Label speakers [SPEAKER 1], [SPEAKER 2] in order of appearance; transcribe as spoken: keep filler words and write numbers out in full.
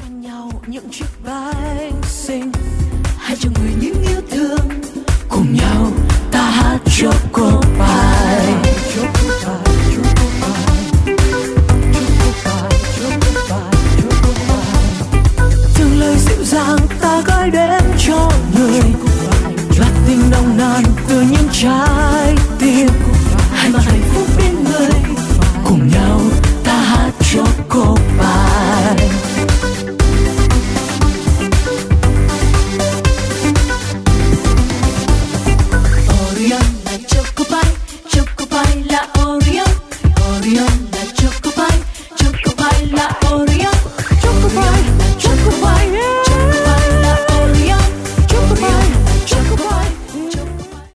[SPEAKER 1] nhau những chiếc bánh xinh, hãy cho người những yêu thương cùng nhau ta hát cho cùng.